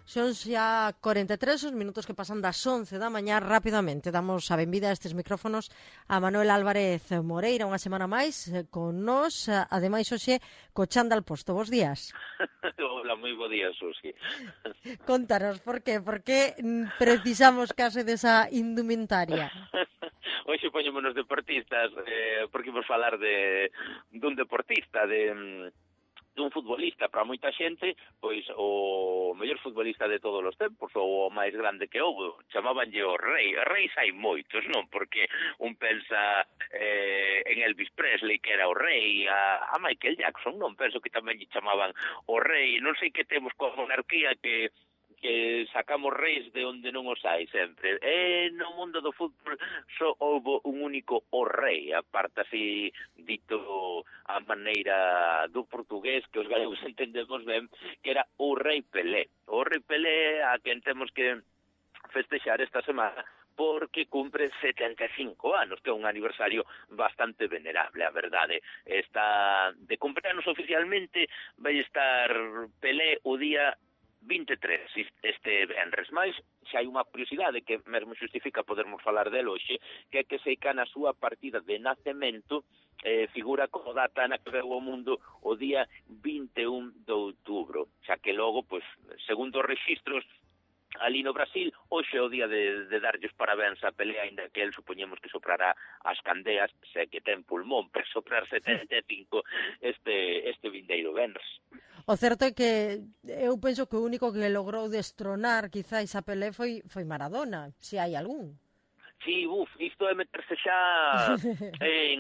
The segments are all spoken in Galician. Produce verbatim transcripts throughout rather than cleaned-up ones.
Son xa corenta e tres os minutos que pasan das once da mañá. Rapidamente damos a benvida a estes micrófonos a Manuel Álvarez Moreira, unha semana máis con nós, ademais hoxe co chándal posto. Bos días. Hola, moi bo día, Susi. Contanos, por qué? Por qué precisamos case desa indumentaria? Hoxe poñémonos deportistas, eh, porque imos falar de dun deportista, de dun futbolista para moita xente, pois o mellor futbolista de todos os tempos, ou o máis grande que houve, chamabanlle o Rei. Reis hai moitos, non? Porque un pensa eh, en Elvis Presley, que era o Rei, a, a Michael Jackson, non? Penso que tamén lle chamaban o Rei. Non sei que temos coa monarquía que que sacamos reis de onde non os hai sempre. E no mundo do fútbol só houve un único o rei, aparte así dito a maneira do portugués, que os galegos entendemos ben, que era o rei Pelé. O rei Pelé a quen temos que festexar esta semana porque cumpre setenta e cinco anos, que é un aniversario bastante venerable, a verdade. Está de cumpleanos oficialmente, vai estar Pelé o día vinte e tres, este venres, máis xa hai unha curiosidade que mesmo xustifica podermos falar del hoxe, que é que Seica na súa partida de nacemento eh, figura como data na que veu o mundo o día vinte e un de outubro, xa que logo, pois, segundo os registros ali no Brasil, hoxe é o día de, de darlles parabéns a Pelé, ainda que el supoñemos que soprará as candeas, se que ten pulmón para soprar setenta e cinco este, este vindeiro venres. O certo é que eu penso que o único que logrou destronar quizáis a Pelé foi, foi Maradona, se hai algún. Sí, uf, isto é meterse xa en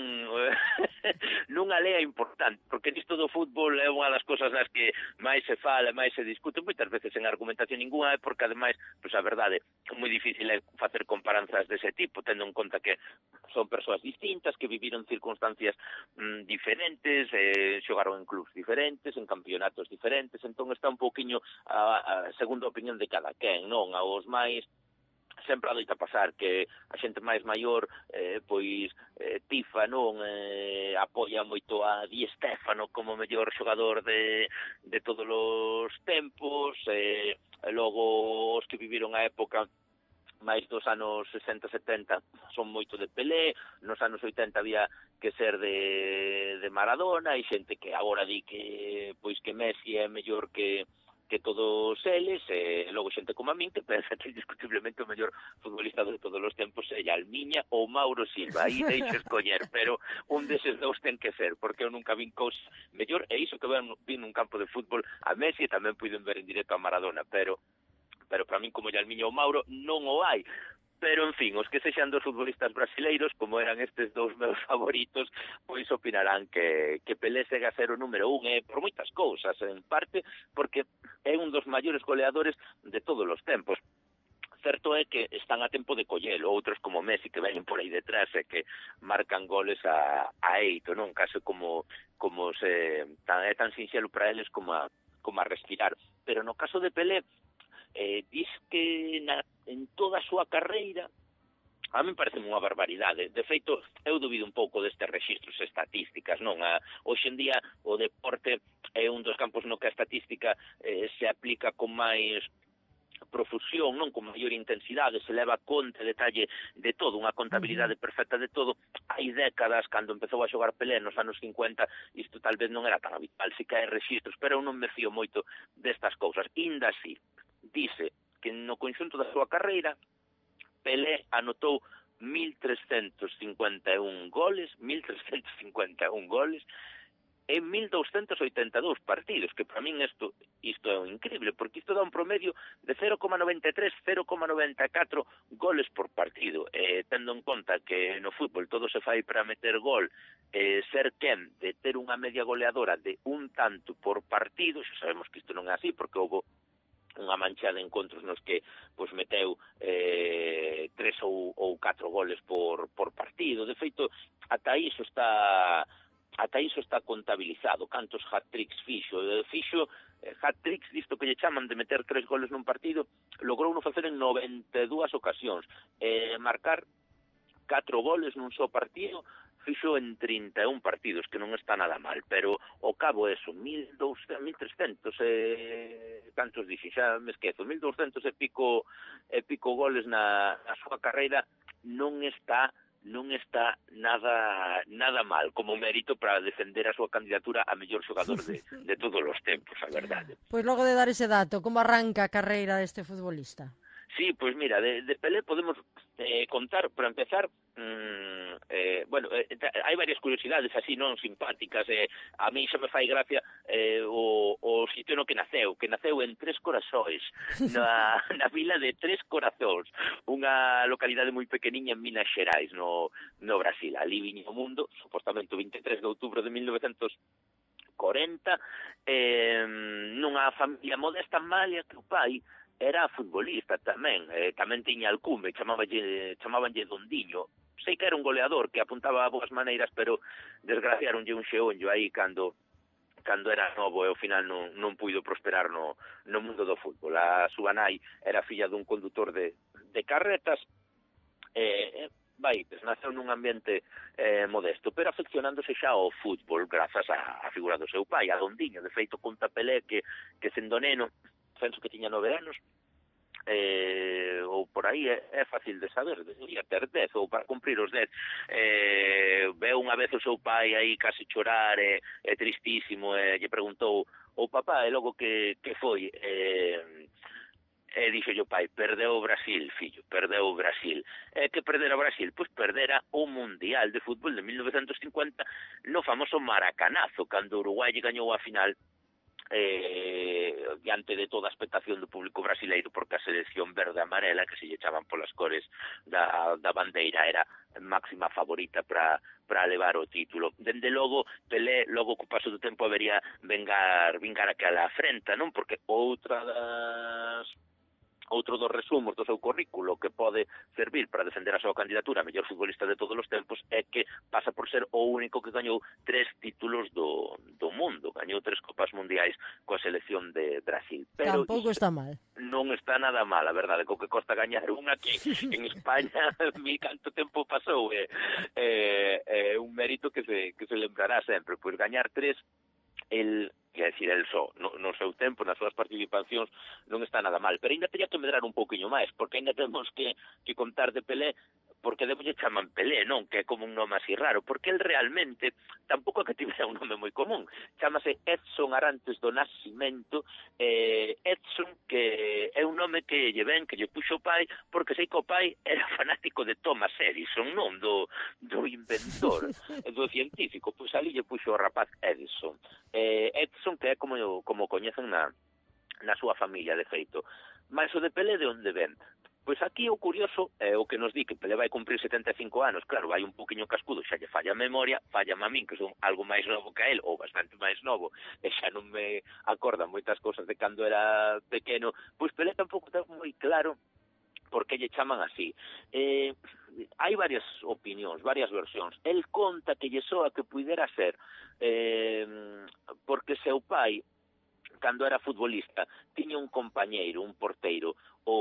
nunha lea importante, porque nisto do fútbol é unha das cosas nas que máis se fala, máis se discute, moitas veces en argumentación ninguna, é porque ademais, pois a verdade, é moi difícil é facer comparanzas dese tipo, tendo en conta que son persoas distintas, que viviron circunstancias mm, diferentes, eh, xogaron en clubs diferentes, en campeonatos diferentes, entón está un pouquiño a, a segunda opinión de cada quen, non? Aos máis sempre adoita pasar que a xente máis maior eh, pois eh, tifa, non? Eh, apoia moito a Di Stéfano como mellor xogador de, de todos os tempos, eh, e logo os que viviron a época máis dos anos sesenta setenta son moito de Pelé, nos anos oitenta había que ser de, de Maradona, e xente que agora di que pois que Messi é mellor que que todos eles, e logo xente como a min que pensa que indiscutiblemente o mellor futbolista de todos os tempos é Almiña ou Mauro Silva, aí deixo escoller, pero un deses dous ten que ser, porque eu nunca vin cousa mellor, e iso que vin nun campo de fútbol a Messi, tamén puiden ver en directo a Maradona, pero pero para min como Almiña ou Mauro non o hai. Pero, en fin, os que sexan dos futbolistas brasileiros, como eran estes dous meus favoritos, pois opinarán que, que Pelé sega a ser o número un, e por moitas cousas, en parte, porque é un dos maiores goleadores de todos os tempos. Certo é que están a tempo de collelo, outros como Messi que venen por aí detrás e que marcan goles a, a eito, non? Case como, como se, tan, é tan sinxelo para eles como a, como a respirar. Pero no caso de Pelé, eh, dis que na, en toda a súa carreira, a mí parece unha barbaridade. De feito, eu dubido un pouco destes registros estatísticas, non? A, hoxe en día o deporte é un dos campos no que a estatística eh, se aplica con máis profusión, non, con maior intensidade, se leva conta e detalle de todo, unha contabilidade perfecta de todo. Hai décadas, cando empezou a xogar Pelé nos anos cincuenta, isto tal vez non era tan habitual, si que hai registros, pero eu non me fío moito destas cousas. Inda así, dice que no conxunto da súa carreira Pelé anotou mil trescentos cincuenta e un goles, mil trescentos cincuenta e un goles en mil doscentos oitenta e dous partidos, que para min isto, isto é increíble, porque isto dá un promedio de cero coma noventa e tres, cero coma noventa e catro goles por partido, e tendo en conta que no fútbol todo se fai para meter gol, e ser quen de ter unha media goleadora de un tanto por partido, xa sabemos que isto non é así, porque houve unha mancha de encontros nos que pois meteu eh, tres ou, ou catro goles por, por partido. De feito, ata iso está ata iso está contabilizado, cantos hat-tricks fixo. Fixo eh, hat-tricks, disto que lle chaman de meter tres goles nun partido, logrou non facer en noventa e dúas ocasións. Eh, marcar catro goles nun só partido, fixo en trinta e un partidos, que non está nada mal, pero ao cabo eso, mil doscientos, mil trescentos e tantos dixen, xa me esquezo, mil doscientos e pico e pico goles na, na súa carreira, non está non está nada nada mal como mérito para defender a súa candidatura a mellor xogador de, de todos os tempos, a verdade. Pois logo de dar ese dato, como arranca a carreira deste futbolista? Sí, pois mira, de, de Pelé podemos eh, contar, para empezar, mmm, eh, bueno, eh, hai varias curiosidades así non simpáticas, eh, a mí xa me fai gracia eh, o, o sitio no que naceu, que naceu en Tres Corazois, na, na vila de Tres Corazóns, unha localidade moi pequeniña en Minas Xerais, no, no Brasil. Ali viño o mundo, supostamente o vinte e tres de outubro de mil novecentos corenta, eh, nunha familia modesta en Malia, que o pai era futbolista tamén, eh, tamén tiña alcume, chamábanlle, chamábanlle Dondiño. Sei que era un goleador que apuntaba a boas maneiras, pero desgraciaronlle un xeonllo aí cando cando era novo e ao final non, non puido prosperar no, no mundo do fútbol. A súa nai era filla dun condutor de, de carretas, e eh, vai, naceu nun ambiente eh, modesto, pero afeccionándose xa ao fútbol grazas á, á figura do seu pai, a Dondiño. De feito, conta Pelé que, que sendo neno, penso que tiña nove anos, eh, ou por aí, é, é fácil de saber, debería ter dez, ou para cumprir os dez, eh, veu unha vez o seu pai aí casi chorar, e eh, tristísimo, e eh, lle preguntou o papá, e logo que, que foi, eh, e dixo o pai, perdeu o Brasil, fillo, perdeu o Brasil. E que perdera o Brasil? Pois perdera o Mundial de Fútbol de mil novecentos cincuenta no famoso Maracanazo, cando Uruguai gañou a final eh, diante de toda a expectación do público brasileiro, porque a selección verde-amarela, que se lle chaman polas cores da, da bandeira, era máxima favorita para para levar o título. Dende logo, Pelé, logo co paso do tempo, habería vengar, vingar aquela afrenta, non? Porque outra das outro dos resumos do seu currículo que pode servir para defender a súa candidatura a mellor futbolista de todos os tempos é que pasa por ser o único que gañou tres títulos do, do mundo, gañou tres copas mundiais coa selección de Brasil. Pero tampouco está mal. Non está nada mal, a verdade, co que costa gañar unha que en España mi canto tempo pasou, é eh, eh, un mérito que se, que se lembrará sempre, pois gañar tres, el quer decir, el só, no, no seu tempo, nas súas participacións, non está nada mal. Pero ainda teria que medrar un pouquiño máis, porque ainda temos que, que contar de Pelé, porque debo lle chaman Pelé, non? Que é como un nome así raro, porque el realmente tampouco é que tivera un nome moi común. Chámase Edson Arantes do Nascimento, eh, Edson, que é un nome que lle ven, que lle puxo o pai, porque sei que o pai era fanático de Thomas Edison, non? Do, do inventor, do científico. Pois ali lle puxo o rapaz Edison. Eh, Edson, que é como, como coñecen na, na súa familia, de feito. Mas o de Pelé, de onde ven? Pois aquí o curioso é o que nos di que Pelé vai cumprir setenta e cinco anos, claro, vai un poquinho cascudo, xa lle falla a memoria, falla a min, que son algo máis novo que a él, ou bastante máis novo, e xa non me acordan moitas cousas de cando era pequeno, pois Pelé tampouco ten moi claro por que lle chaman así. Eh, hai varias opinións, varias versións. El conta que lle soa que puidera ser eh, porque seu pai, cando era futbolista, tiña un compañeiro, un porteiro,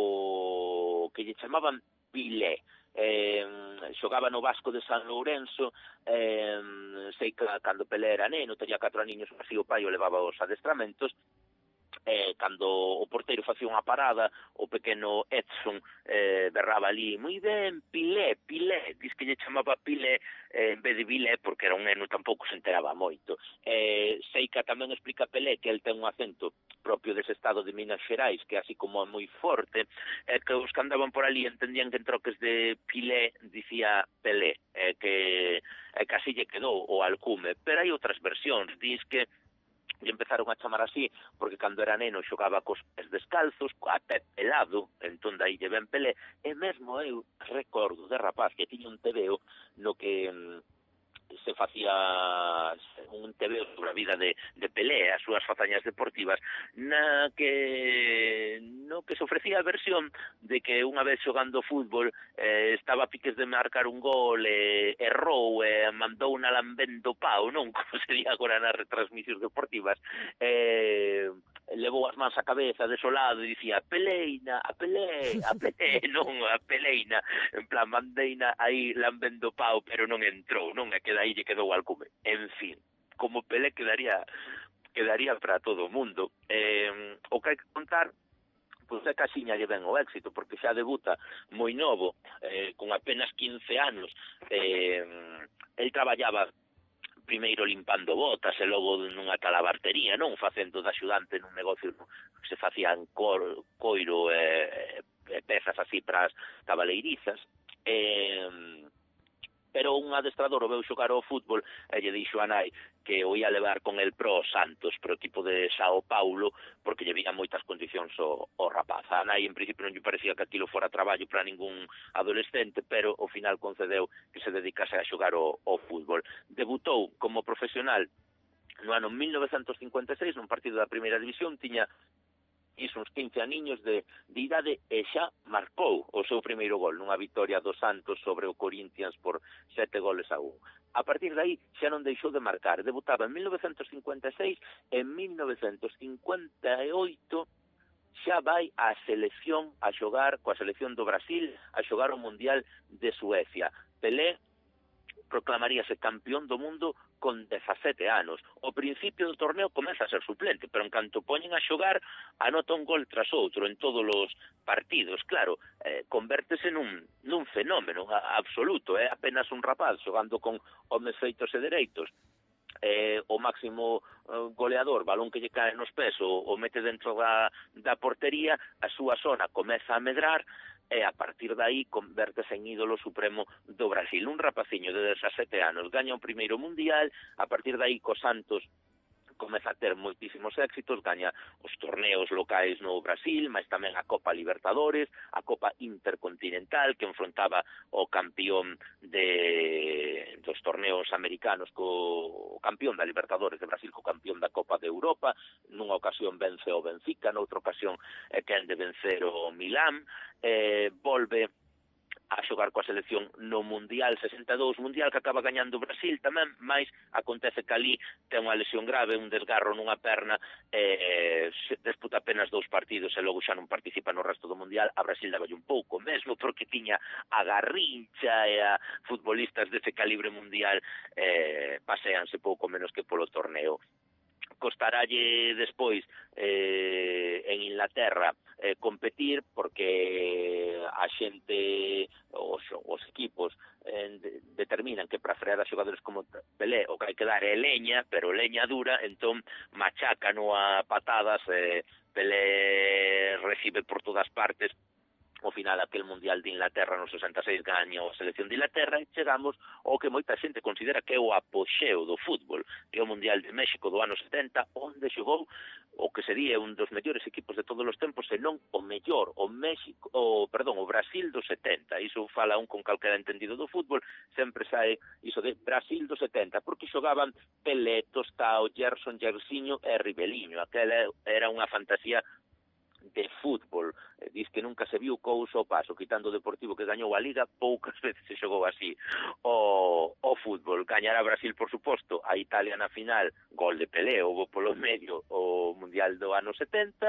o que lle chamaban Pilé, eh, xogaba no Vasco de San Lourenço, eh, sei que cando Pelé era neno, teña catro aniños, así o pai o levaba aos adestramentos, eh, cando o porteiro facía unha parada, o pequeno Edson eh, berraba ali, moi ben, Pilé, Pilé, diz que lle chamaba Pilé eh, en vez de Vilé, porque era un neno, tampouco se enteraba moito. Eh, sei que tamén explica Pelé que el ten un acento propio dese estado de Minas Xerais, que así como é moi forte, eh, que os que andaban por ali entendían que en troques de Pilé dicía Pelé, eh, que, eh, que así lle quedou o alcume. Pero hai outras versións, diz que e empezaron a chamar así porque cando era neno xogaba cos pés descalzos, coa pé pelado, entón dai lle ben Pelé, e mesmo eu recordo de rapaz que tiña un tebeo no que se facía un tebeo sobre a vida de, de Pelé, as súas fazañas deportivas, na que no que se ofrecía a versión de que unha vez xogando fútbol eh, estaba a piques de marcar un gol, e eh, errou e eh, mandou un alambén do pau, non? Como sería agora nas retransmisións deportivas, eh, levou as mans á cabeza desolado e dicía Peleina, a Pelé, a Pelé, non a Peleina, en plan mandeina aí lambendo pau, pero non entrou, non é que dai lle quedou alcume. En fin, como Pelé quedaría quedaría para todo o mundo. Eh, o que hai que contar, pois é que axiña lle ven o éxito, porque xa debuta moi novo, eh, con apenas quince anos. Eh, el traballaba primeiro limpando botas e logo nunha talabartería, non? Facendo de axudante nun negocio que se facían cor, coiro e, e pezas así para as tabaleirizas. E, pero un adestrador o veu xogar ao fútbol e lle dixo a nai que o ia levar con el pro Santos, pro equipo de Sao Paulo, porque lle vía moitas condicións o, o rapaz. A nai en principio non lle parecía que aquilo fora traballo para ningún adolescente, pero ao final concedeu que se dedicase a xogar o, o fútbol. Debutou como profesional no ano mil novecentos cincuenta e seis nun partido da primeira división, tiña iso uns quince aniños de, de idade e xa marcou o seu primeiro gol nunha vitoria do Santos sobre o Corinthians por sete goles a un. A partir de aí xa non deixou de marcar. Debutaba en mil novecentos cincuenta e seis e en mil novecentos cincuenta e oito xa vai á selección a xogar coa selección do Brasil, a xogar o Mundial de Suecia. Pelé proclamaríase campeón do mundo con dezasete anos. O principio do torneo comeza a ser suplente, pero en canto poñen a xogar, anota un gol tras outro en todos os partidos. Claro, eh, convértese nun, nun fenómeno absoluto, é eh? apenas un rapaz xogando con homes feitos e dereitos. Eh, o máximo eh, goleador, balón que lle cae nos pés o, o mete dentro da, da portería, a súa zona comeza a medrar e a partir de aí convértese en ídolo supremo do Brasil. Un rapaciño de dezasete anos gaña o primeiro mundial, a partir de aí co Santos comeza a ter moitísimos éxitos, gaña os torneos locais no Brasil, mas tamén a Copa Libertadores, a Copa Intercontinental, que enfrontaba o campeón de dos torneos americanos co o campeón da Libertadores de Brasil co campeón da Copa de Europa. Nunha ocasión vence o Benfica, noutra ocasión é quen de vencer o Milán, eh, volve a xogar coa selección no Mundial sesenta e dous, Mundial que acaba gañando o Brasil tamén, mas acontece que ali ten unha lesión grave, un desgarro nunha perna, eh, disputa apenas dous partidos e logo xa non participa no resto do Mundial. A Brasil dáballe un pouco mesmo porque tiña a Garrincha e a futbolistas dese calibre mundial, eh, paseanse pouco menos que polo torneo. Costaralle despois eh, en Inglaterra eh, competir porque a xente, os, os equipos eh, de, determinan que para frear a xogadores como Pelé o que hai que dar é leña, pero leña dura, entón machácano a patadas, eh, Pelé recibe por todas partes. Ao final, aquel Mundial de Inglaterra no sesenta e seis gaña a selección de Inglaterra e chegamos ao que moita xente considera que é o apoxeo do fútbol, que é o Mundial de México do ano setenta, onde xogou o que sería un dos mellores equipos de todos os tempos, senón o mellor, o México, o, perdón, o Brasil do setenta. Iso fala un con calquera entendido do fútbol, sempre sae iso de Brasil do setenta, porque xogaban Pelé, Tostao, Gerson, Jairzinho e Ribeliño. Aquela era unha fantasía de fútbol. Eh, diz que nunca se viu cousa ao paso, quitando o Deportivo que gañou a Liga, poucas veces se xogou así o, o fútbol. Gañará Brasil, por suposto, a Italia na final, gol de Pelé, houve polo medio o Mundial do ano setenta,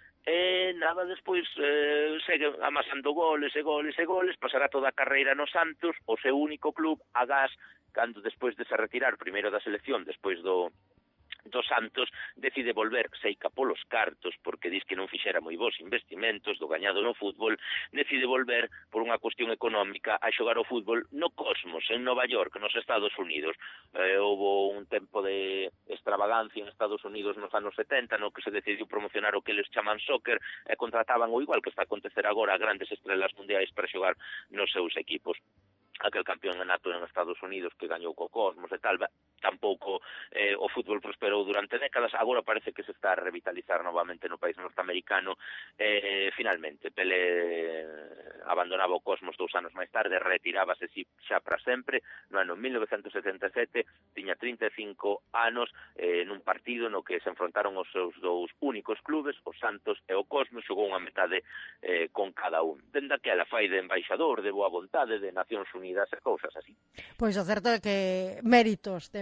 e nada, despois eh, segue amasando goles e goles e goles, pasará toda a carreira no Santos, o seu único club, agás, cando despois de se retirar primeiro da selección, despois do do Santos, decide volver seica polos cartos, porque diz que non fixera moi bons investimentos do gañado no fútbol, decide volver por unha cuestión económica a xogar o fútbol no Cosmos, en Nova York, nos Estados Unidos. Eh, houve un tempo de extravagancia en Estados Unidos nos anos setenta, no que se decidiu promocionar o que eles chaman soccer, e contrataban o igual que está a acontecer agora a grandes estrelas mundiais para xogar nos seus equipos. Aquel campeonato en Estados Unidos que gañou co Cosmos e tal, tampouco eh, o fútbol prosperou durante décadas. Agora parece que se está a revitalizar novamente no país norteamericano. Eh, finalmente, Pelé abandonaba o Cosmos dous anos máis tarde, retirábase xa para sempre. No ano mil novecentos setenta e sete tiña trinta e cinco anos, eh, nun partido no que se enfrontaron os seus dous únicos clubes, o Santos e o Cosmos. Xogou unha metade eh, con cada un. Dende aquela fai de embaixador, de boa vontade, de Nacións Unidas e cousas así. Pois o certo é que méritos ten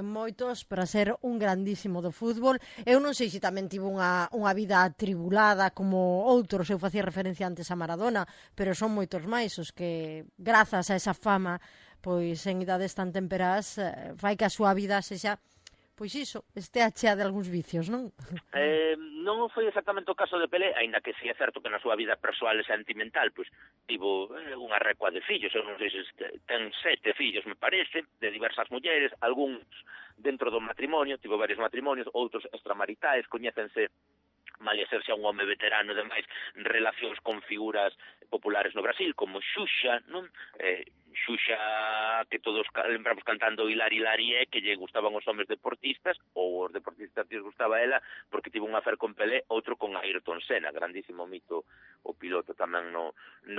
moitos para ser un grandísimo do fútbol. Eu non sei se tamén tivo unha, unha vida atribulada como outros, eu facía referencia antes a Maradona, pero son moitos máis os que, grazas a esa fama, pois en idades tan temperás, fai que a súa vida sexa, pois iso, estea chea de algúns vicios, non? Eh, non foi exactamente o caso de Pelé, aínda que si é certo que na súa vida persoal e sentimental, pois, tivo eh, unha recua de fillos, eu non sei se ten sete fillos, me parece, de diversas mulleres, algúns dentro do matrimonio, tivo varios matrimonios, outros extramaritais, coñécense malia ser xa un home veterano, demais, relacións con figuras populares no Brasil, como Xuxa, non? Eh, Xuxa, que todos lembramos cantando Hilar, Hilar e que lle gustaban os homes deportistas, ou os deportistas que gustaba ela, porque tivo un afer con Pelé, outro con Ayrton Senna, grandísimo mito, o piloto tamén no,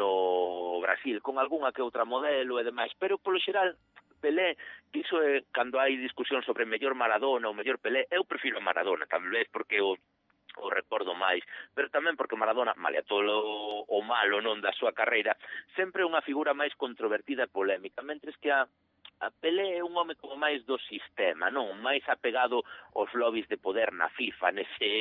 no Brasil, con algunha que outra modelo e demais, pero polo xeral, Pelé, que iso é cando hai discusión sobre mellor Maradona ou mellor Pelé, eu prefiro a Maradona, tal vez porque o o recordo máis, pero tamén porque Maradona, malia todo o malo non da súa carreira, sempre é unha figura máis controvertida e polémica, mentres que a, a Pelé é un home como máis do sistema, non? Máis apegado aos lobbies de poder na FIFA, nese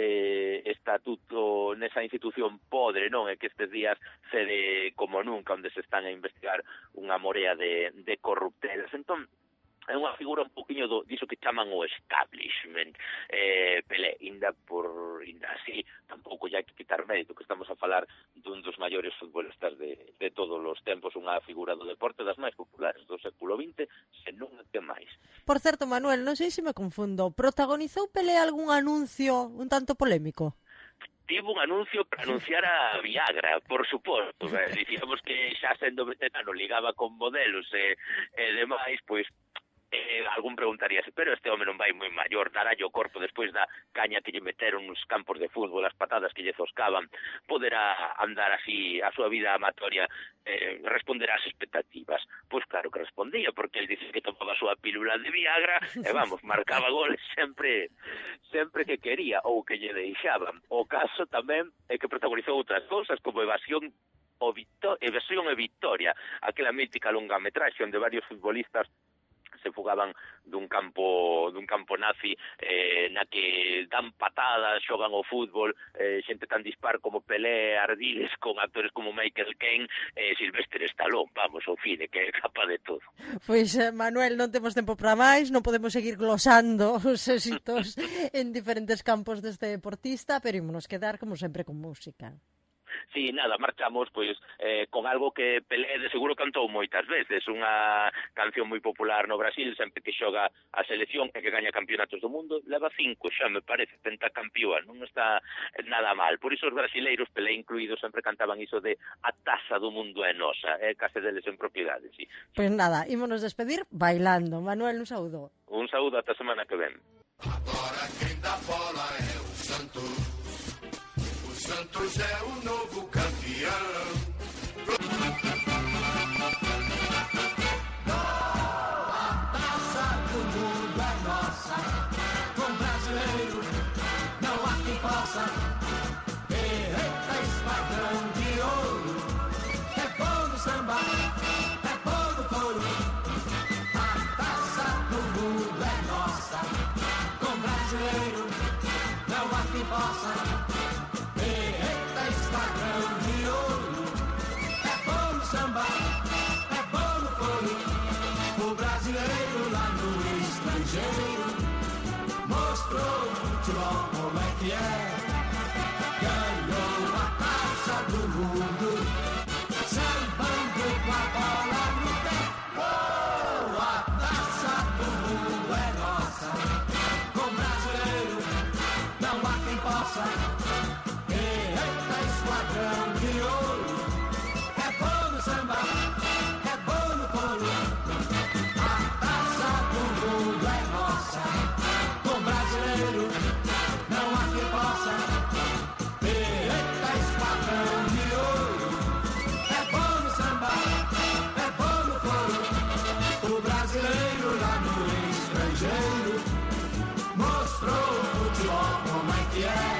eh, estatuto, nesa institución podre, non? É que estes días cede como nunca, onde se están a investigar unha morea de, de corruptelas. Entón, é unha figura un poquinho do, diso que chaman o establishment. Eh, Pelé, inda por inda así, tampouco ya hai que quitar mérito, que estamos a falar dun dos maiores futbolistas de, de todos os tempos, unha figura do deporte das máis populares do século vinte, se non é que máis. Por certo, Manuel, non sei se me confundo, protagonizou Pelé algún anuncio un tanto polémico? Tivo un anuncio para anunciar a Viagra, por suposto. Dicíamos que xa sendo veterano ligaba con modelos e, e demais, pois eh, algún preguntaríase, pero este home non vai moi maior, dará o corpo despois da caña que lle meteron nos campos de fútbol, as patadas que lle zoscaban, poderá andar así a súa vida amatoria, eh, responder ás expectativas. Pois claro que respondía, porque el dice que tomaba a súa pílula de Viagra, e vamos, marcaba goles sempre sempre que quería, ou que lle deixaban. O caso tamén é que protagonizou outras cousas, como Evasión o Victor, Evasión e Victoria, aquela mítica longametraxe onde varios futbolistas se fugaban dun campo dun campo nazi eh, na que dan patadas, xogan o fútbol, eh, xente tan dispar como Pelé, Ardiles, con actores como Michael Caine e eh, Sylvester Stallone, vamos, o fine, que é capa de todo. Pois, eh, Manuel, non temos tempo para máis, non podemos seguir glosando os éxitos en diferentes campos deste deportista, pero ímonos quedar, como sempre, con música. Sí, nada, marchamos pois eh, con algo que Pelé de seguro cantou moitas veces, unha canción moi popular no Brasil, sempre que xoga a selección e que gaña campeonatos do mundo, leva cinco, xa me parece, pentacampeón, non está nada mal. Por iso os brasileiros, Pelé incluídos, sempre cantaban iso de a taza do mundo é nosa, é case deles en propiedade, sí. Pois nada, ímonos despedir bailando. Manuel, un saúdo. Un saúdo ata a semana que ven. Agora quem dá bola é o Santos. Santos é o novo campeão. A taça do mundo é nossa. Com brasileiro não há quem possa. Eita, esquadrão de ouro. É bom no samba, é bom no couro. A taça do mundo é nossa. Com brasileiro não há quem possa. Samba, é bom no coro. O brasileiro lá no estrangeiro mostrou o futebol como é que é. Ganhou a taça do mundo, sambando com a bola no pé. Oh, a taça do mundo é nossa. Com brasileiro não há quem possa. Eita, esquadrão de ouro. Samba, é bom no coro. A taça do mundo é nossa. Com brasileiro não há quem possa. Eita, esquadrão de ouro. É bom no samba, é bom no coro. O brasileiro lá no estrangeiro mostrou o futebol como é que é.